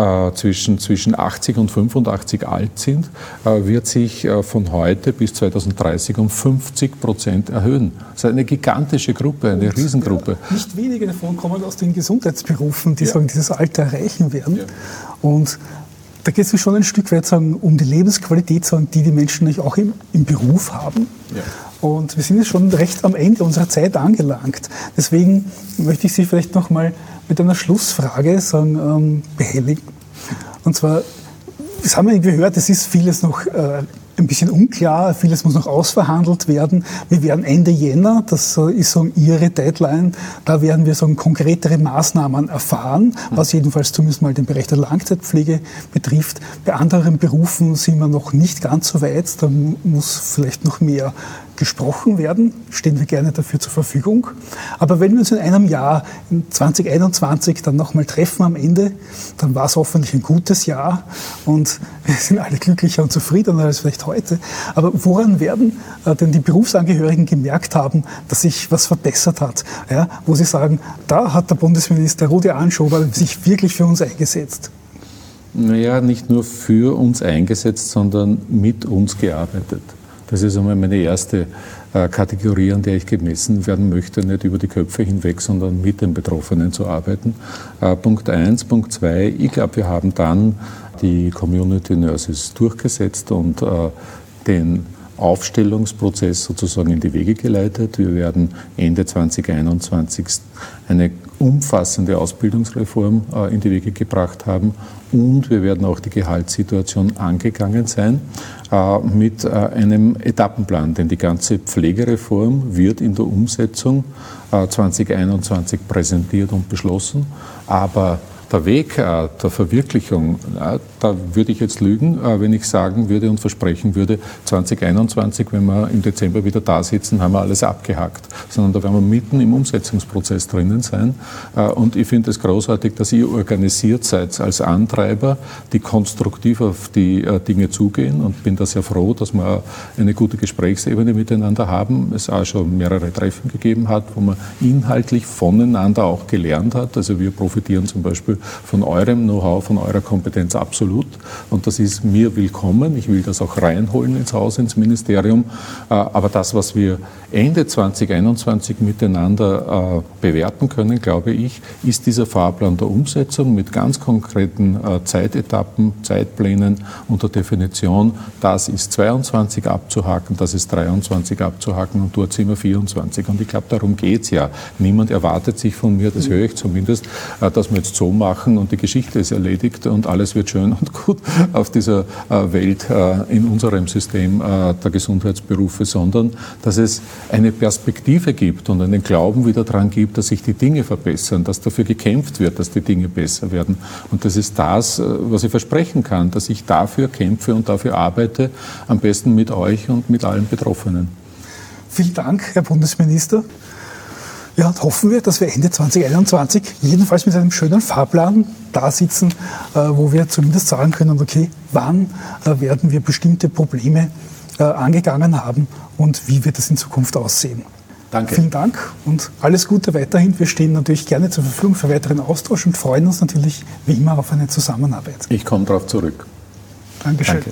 80 und 85 alt sind, wird sich von heute bis 2030 um 50% erhöhen. Das ist eine gigantische Gruppe, eine Riesengruppe. Ja, nicht wenige davon kommen aus den Gesundheitsberufen, die sagen, dieses Alter erreichen werden. Ja. Und da geht es schon ein Stück weit um die Lebensqualität, die die Menschen natürlich auch im Beruf haben. Ja. Und wir sind jetzt schon recht am Ende unserer Zeit angelangt. Deswegen möchte ich Sie vielleicht noch mal mit einer Schlussfrage behelligen. Und zwar, das haben wir irgendwie gehört, es ist vieles noch ein bisschen unklar, vieles muss noch ausverhandelt werden. Wir werden Ende Jänner, das ist Ihre Deadline, da werden wir konkretere Maßnahmen erfahren, was jedenfalls zumindest mal den Bereich der Langzeitpflege betrifft. Bei anderen Berufen sind wir noch nicht ganz so weit, da muss vielleicht noch mehr gesprochen werden, stehen wir gerne dafür zur Verfügung. Aber wenn wir uns in einem Jahr, in 2021, dann nochmal treffen am Ende, dann war es hoffentlich ein gutes Jahr und wir sind alle glücklicher und zufriedener als vielleicht heute. Aber woran werden denn die Berufsangehörigen gemerkt haben, dass sich was verbessert hat? Ja, wo sie sagen, da hat der Bundesminister Rudi Anschober sich wirklich für uns eingesetzt. Naja, nicht nur für uns eingesetzt, sondern mit uns gearbeitet. Das ist einmal meine erste Kategorie, an der ich gemessen werden möchte, nicht über die Köpfe hinweg, sondern mit den Betroffenen zu arbeiten. Punkt 1. Punkt 2, ich glaube, wir haben dann die Community Nurses durchgesetzt und den Aufstellungsprozess sozusagen in die Wege geleitet. Wir werden Ende 2021 eine umfassende Ausbildungsreform in die Wege gebracht haben und wir werden auch die Gehaltssituation angegangen sein mit einem Etappenplan, denn die ganze Pflegereform wird in der Umsetzung 2021 präsentiert und beschlossen, aber der Weg der Verwirklichung, da würde ich jetzt lügen, wenn ich sagen würde und versprechen würde, 2021, wenn wir im Dezember wieder da sitzen, haben wir alles abgehakt. Sondern da werden wir mitten im Umsetzungsprozess drinnen sein. Und ich finde es großartig, dass ihr organisiert seid als Antreiber, die konstruktiv auf die Dinge zugehen und bin da sehr froh, dass wir eine gute Gesprächsebene miteinander haben. Es auch schon mehrere Treffen gegeben hat, wo man inhaltlich voneinander auch gelernt hat. Also wir profitieren zum Beispiel von eurem Know-how, von eurer Kompetenz absolut. Und das ist mir willkommen. Ich will das auch reinholen ins Haus, ins Ministerium. Aber das, was wir Ende 2021 miteinander bewerten können, glaube ich, ist dieser Fahrplan der Umsetzung mit ganz konkreten Zeitetappen, Zeitplänen und der Definition, das ist 22 abzuhaken, das ist 23 abzuhaken und dort sind wir 24. Und ich glaube, darum geht es ja. Niemand erwartet sich von mir, das höre ich zumindest, dass wir jetzt so machen und die Geschichte ist erledigt und alles wird schön und gut auf dieser Welt in unserem System der Gesundheitsberufe, sondern dass es eine Perspektive gibt und einen Glauben wieder daran gibt, dass sich die Dinge verbessern, dass dafür gekämpft wird, dass die Dinge besser werden. Und das ist das, was ich versprechen kann, dass ich dafür kämpfe und dafür arbeite, am besten mit euch und mit allen Betroffenen. Vielen Dank, Herr Bundesminister. Ja, und hoffen wir, dass wir Ende 2021 jedenfalls mit einem schönen Fahrplan da sitzen, wo wir zumindest sagen können, okay, wann werden wir bestimmte Probleme angegangen haben und wie wird das in Zukunft aussehen. Danke. Vielen Dank und alles Gute weiterhin. Wir stehen natürlich gerne zur Verfügung für weiteren Austausch und freuen uns natürlich wie immer auf eine Zusammenarbeit. Ich komme darauf zurück. Dankeschön. Danke.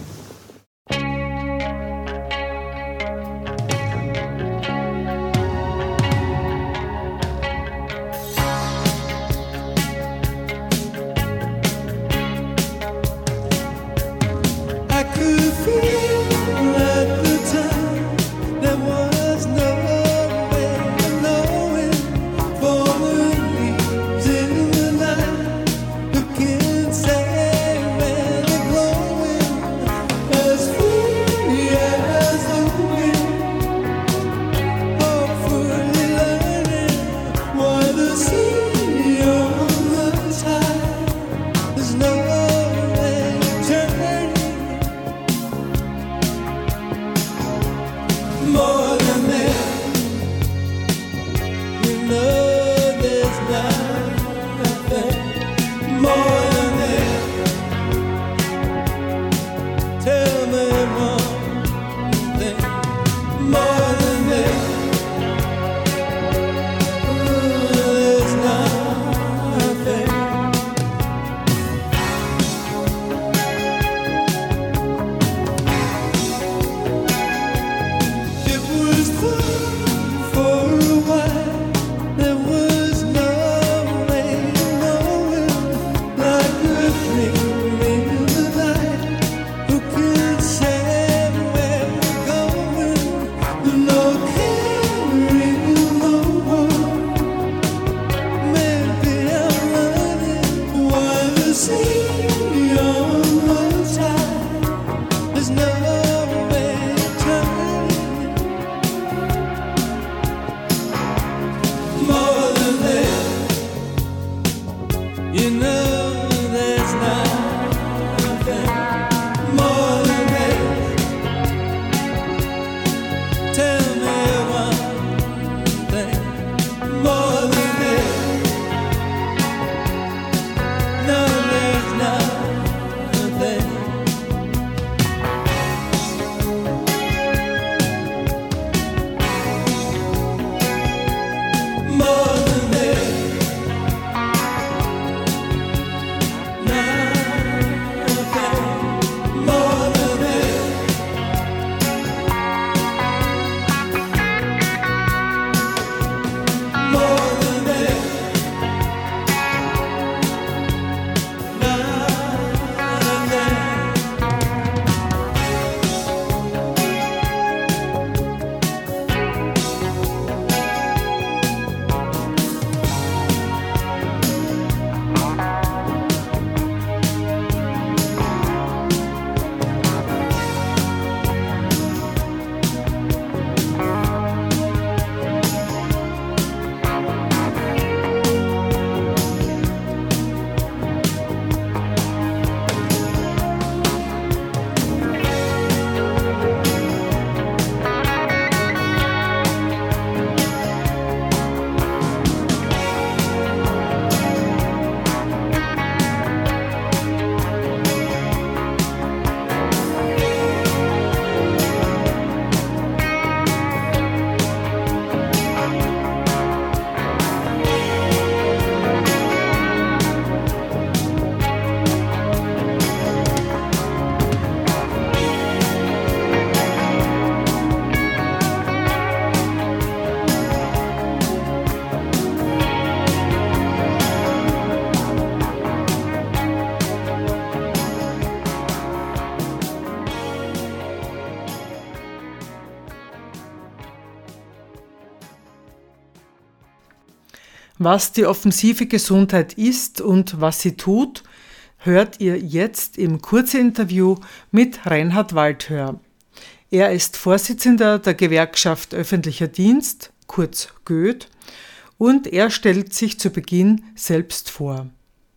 Was die offensive Gesundheit ist und was sie tut, hört ihr jetzt im Kurzinterview mit Reinhard Waldhör. Er ist Vorsitzender der Gewerkschaft Öffentlicher Dienst, kurz GÖD, und er stellt sich zu Beginn selbst vor.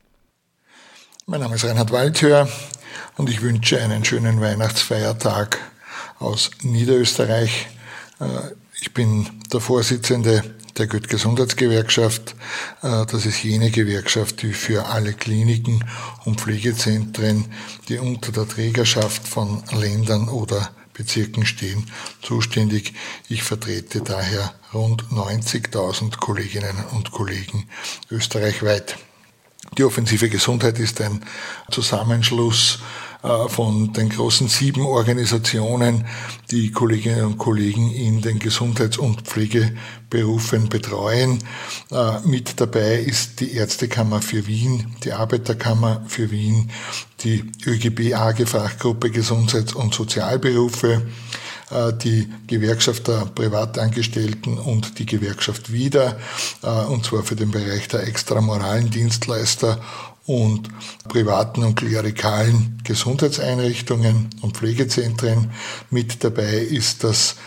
Mein Name ist Reinhard Waldhör und ich wünsche einen schönen Weihnachtsfeiertag aus Niederösterreich. Ich bin der Vorsitzende der GÖD-Gesundheitsgewerkschaft. Das ist jene Gewerkschaft, die für alle Kliniken und Pflegezentren, die unter der Trägerschaft von Ländern oder Bezirken stehen, zuständig. Ich vertrete daher rund 90.000 Kolleginnen und Kollegen österreichweit. Die Offensive Gesundheit ist ein Zusammenschluss von den großen 7 Organisationen, die Kolleginnen und Kollegen in den Gesundheits- und Pflegeberufen betreuen. Mit dabei ist die Ärztekammer für Wien, die Arbeiterkammer für Wien, die ÖGB-AG-Fachgruppe Gesundheits- und Sozialberufe, die Gewerkschaft der Privatangestellten und die Gewerkschaft WIDA, und zwar für den Bereich der extramoralen Dienstleister und privaten und klerikalen Gesundheitseinrichtungen und Pflegezentren. Mit dabei ist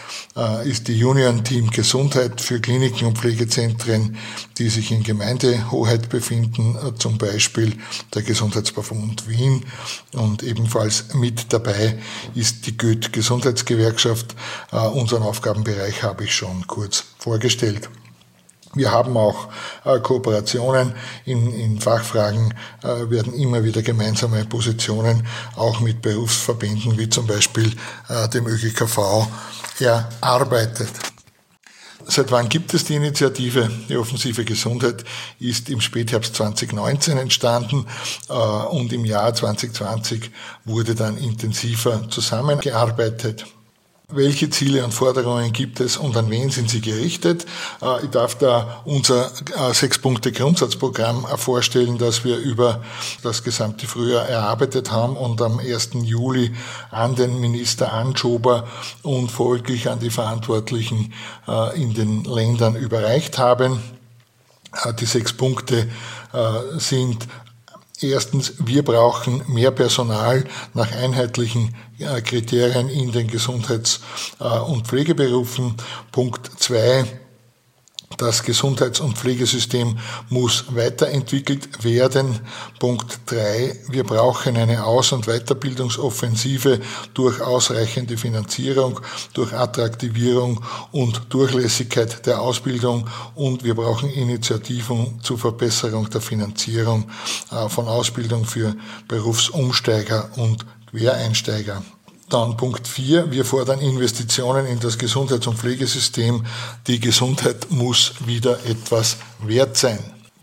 die Union Team Gesundheit für Kliniken und Pflegezentren, die sich in Gemeindehoheit befinden, zum Beispiel der Gesundheitsverbund Wien. Und ebenfalls mit dabei ist die Goethe Gesundheitsgewerkschaft. Unseren Aufgabenbereich habe ich schon kurz vorgestellt. Wir haben auch Kooperationen in Fachfragen, werden immer wieder gemeinsame Positionen auch mit Berufsverbänden wie zum Beispiel dem ÖGKV erarbeitet. Seit wann gibt es die Initiative? Die Offensive Gesundheit ist im Spätherbst 2019 entstanden und im Jahr 2020 wurde dann intensiver zusammengearbeitet. Welche Ziele und Forderungen gibt es und an wen sind sie gerichtet? Ich darf da unser 6-Punkte-Grundsatzprogramm vorstellen, das wir über das gesamte Frühjahr erarbeitet haben und am 1. Juli an den Minister Anschober und folglich an die Verantwortlichen in den Ländern überreicht haben. Die 6 Punkte sind: Erstens, wir brauchen mehr Personal nach einheitlichen Kriterien in den Gesundheits- und Pflegeberufen. Punkt 2, das Gesundheits- und Pflegesystem muss weiterentwickelt werden. Punkt 3, wir brauchen eine Aus- und Weiterbildungsoffensive durch ausreichende Finanzierung, durch Attraktivierung und Durchlässigkeit der Ausbildung, und wir brauchen Initiativen zur Verbesserung der Finanzierung von Ausbildung für Berufsumsteiger und Quereinsteiger. Dann Punkt 4, wir fordern Investitionen in das Gesundheits- und Pflegesystem. Die Gesundheit muss wieder etwas wert sein.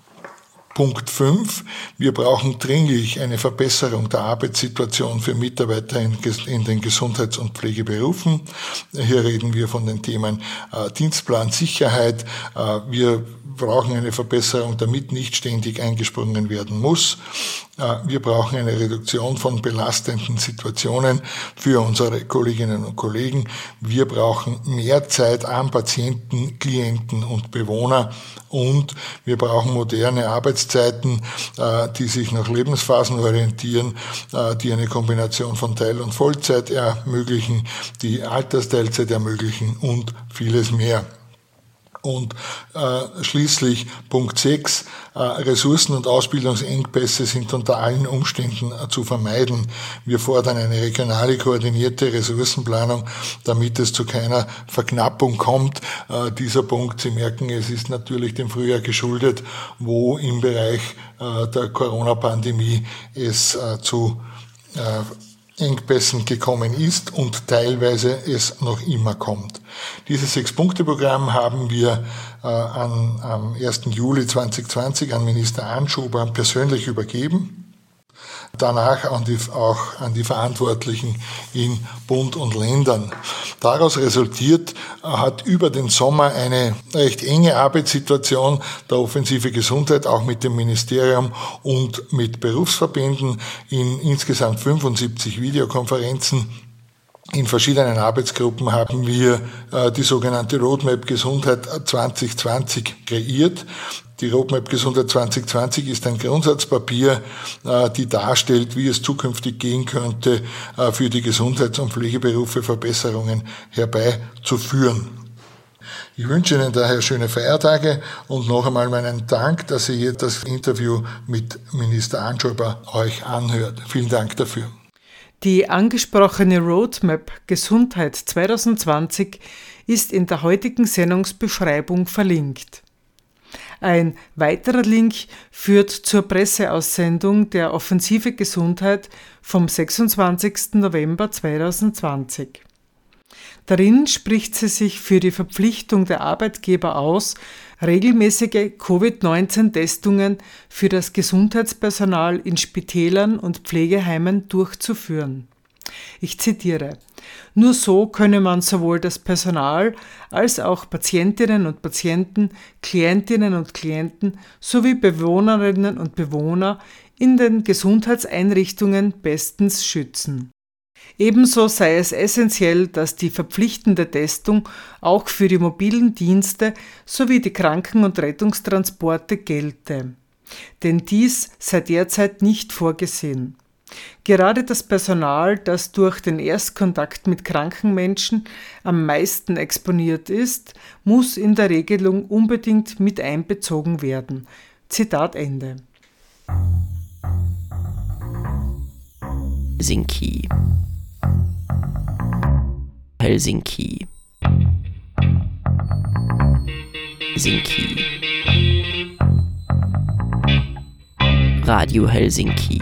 Punkt 5, wir brauchen dringlich eine Verbesserung der Arbeitssituation für Mitarbeiter in den Gesundheits- und Pflegeberufen. Hier reden wir von den Themen Dienstplansicherheit. Wir brauchen eine Verbesserung, damit nicht ständig eingesprungen werden muss. Wir brauchen eine Reduktion von belastenden Situationen für unsere Kolleginnen und Kollegen. Wir brauchen mehr Zeit am Patienten, Klienten und Bewohner. Und wir brauchen moderne Arbeitszeiten, die sich nach Lebensphasen orientieren, die eine Kombination von Teil- und Vollzeit ermöglichen, die Altersteilzeit ermöglichen und vieles mehr. Und schließlich Punkt 6, Ressourcen- und Ausbildungsengpässe sind unter allen Umständen zu vermeiden. Wir fordern eine regionale koordinierte Ressourcenplanung, damit es zu keiner Verknappung kommt. Dieser Punkt, Sie merken, es ist natürlich dem Frühjahr geschuldet, wo im Bereich der Corona-Pandemie es zu Engpässen gekommen ist und teilweise es noch immer kommt. Dieses 6-Punkte-Programm haben wir am 1. Juli 2020 an Minister Anschober persönlich übergeben. Danach auch an die Verantwortlichen in Bund und Ländern. Daraus resultiert, hat über den Sommer eine recht enge Arbeitssituation der Offensive Gesundheit auch mit dem Ministerium und mit Berufsverbänden in insgesamt 75 Videokonferenzen. In verschiedenen Arbeitsgruppen haben wir die sogenannte Roadmap Gesundheit 2020 kreiert. Die Roadmap Gesundheit 2020 ist ein Grundsatzpapier, die darstellt, wie es zukünftig gehen könnte, für die Gesundheits- und Pflegeberufe Verbesserungen herbeizuführen. Ich wünsche Ihnen daher schöne Feiertage und noch einmal meinen Dank, dass Sie hier das Interview mit Minister Anschober euch anhört. Vielen Dank dafür. Die angesprochene Roadmap Gesundheit 2020 ist in der heutigen Sendungsbeschreibung verlinkt. Ein weiterer Link führt zur Presseaussendung der Offensive Gesundheit vom 26. November 2020. Darin spricht sie sich für die Verpflichtung der Arbeitgeber aus, regelmäßige Covid-19-Testungen für das Gesundheitspersonal in Spitälern und Pflegeheimen durchzuführen. Ich zitiere: Nur so könne man sowohl das Personal als auch Patientinnen und Patienten, Klientinnen und Klienten sowie Bewohnerinnen und Bewohner in den Gesundheitseinrichtungen bestens schützen. Ebenso sei es essentiell, dass die verpflichtende Testung auch für die mobilen Dienste sowie die Kranken- und Rettungstransporte gelte. Denn dies sei derzeit nicht vorgesehen. Gerade das Personal, das durch den Erstkontakt mit kranken Menschen am meisten exponiert ist, muss in der Regelung unbedingt mit einbezogen werden. Zitat Ende. Helsinki. Radio Helsinki.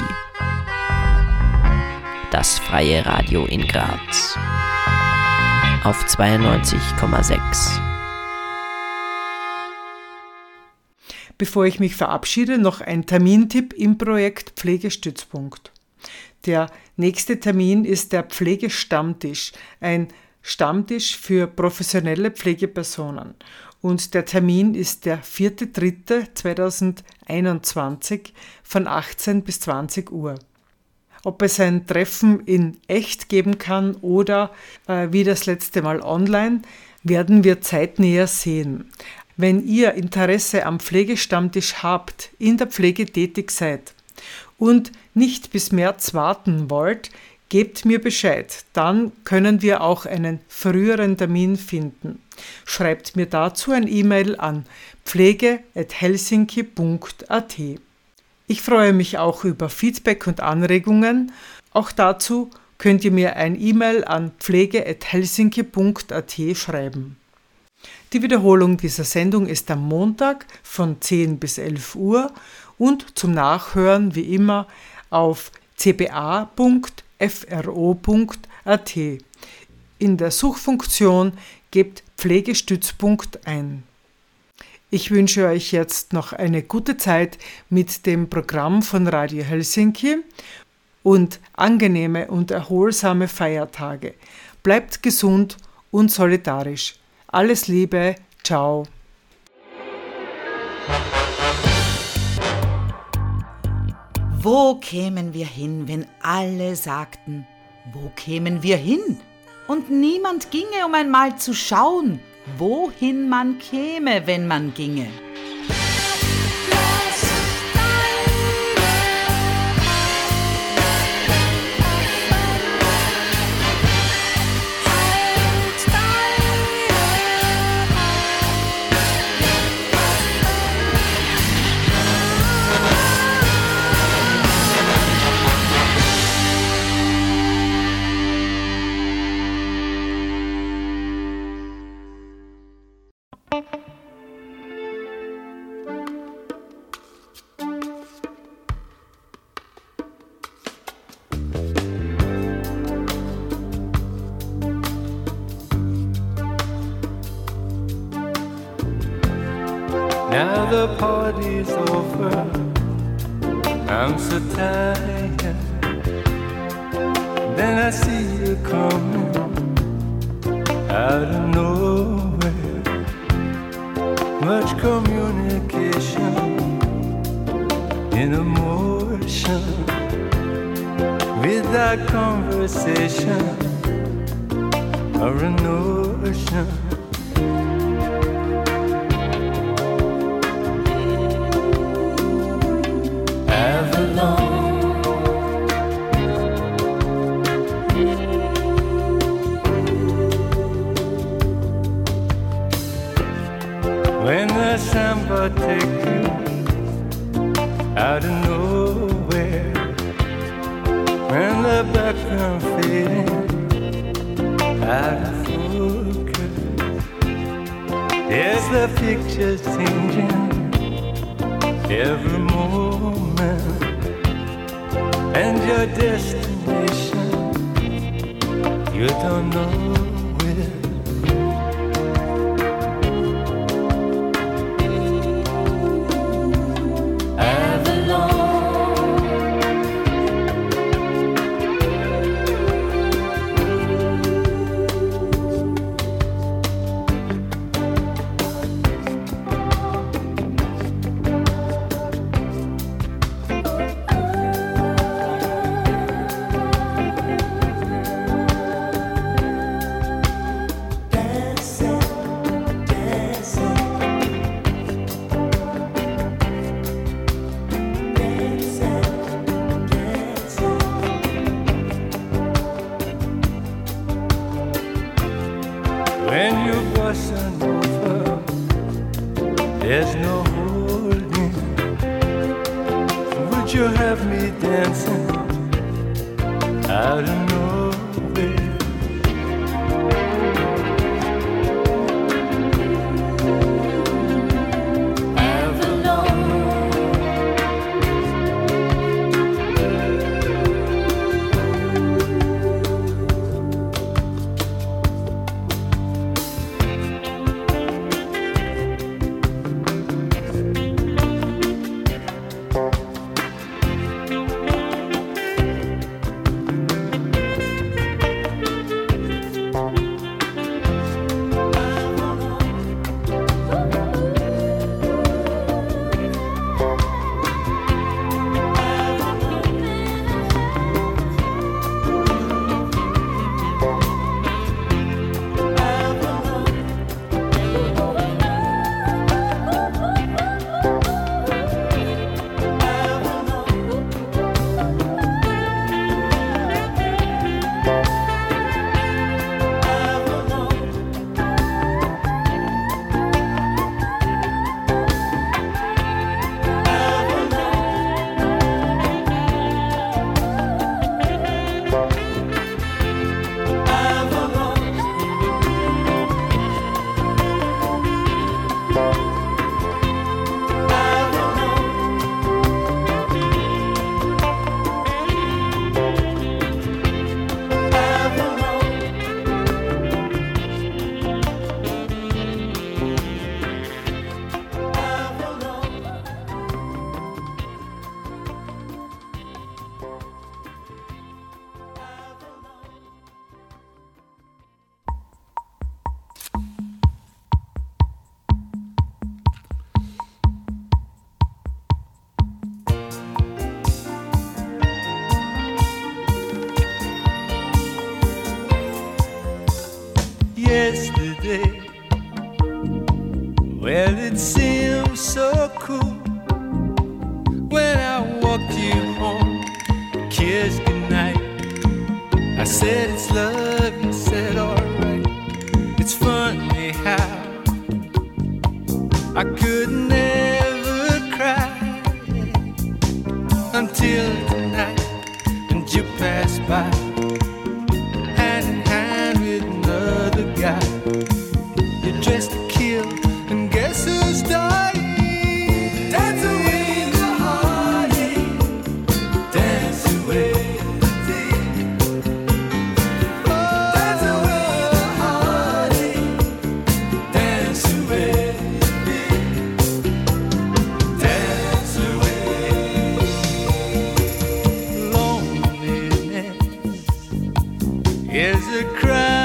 Das freie Radio in Graz. Auf 92,6. Bevor ich mich verabschiede, noch ein Termintipp im Projekt Pflegestützpunkt. Der nächste Termin ist der Pflegestammtisch, ein Stammtisch für professionelle Pflegepersonen. Und der Termin ist der 4.3.2021 von 18 bis 20 Uhr. Ob es ein Treffen in echt geben kann oder wie das letzte Mal online, werden wir zeitnäher sehen. Wenn ihr Interesse am Pflegestammtisch habt, in der Pflege tätig seid und nicht bis März warten wollt, gebt mir Bescheid, dann können wir auch einen früheren Termin finden. Schreibt mir dazu ein E-Mail an pflege@helsinki.at. Ich freue mich auch über Feedback und Anregungen. Auch dazu könnt ihr mir ein E-Mail an pflege@helsinki.at schreiben. Die Wiederholung dieser Sendung ist am Montag von 10 bis 11 Uhr und zum Nachhören wie immer auf cba.fro.at. In der Suchfunktion gebt Pflegestützpunkt ein. Ich wünsche euch jetzt noch eine gute Zeit mit dem Programm von Radio Helsinki und angenehme und erholsame Feiertage. Bleibt gesund und solidarisch. Alles Liebe, ciao. Wo kämen wir hin, wenn alle sagten, wo kämen wir hin? Und niemand ginge, um einmal zu schauen, wohin man käme, wenn man ginge. Now the party's over, I'm so tired. Then I see you coming out of nowhere. Much communication in emotion, without conversation or a notion. When the samba take you out of nowhere, when the background fading out of focus, yes, the picture's changing every moment, and your destination, you don't know it. when you're busting over, there's no holding. Would you have me dancing out of nowhere? Yesterday, well, it seemed so cool when I walked you home, kissed goodnight. I said it's love, you said alright. It's funny how I could never cry until tonight, and you passed by hand in hand with another guy. You're dressed to kill, and guess who's dying? Dance away the heartache, dance away the day. Dance away the heartache, dance away the day. Dance away. Loneliness is a crime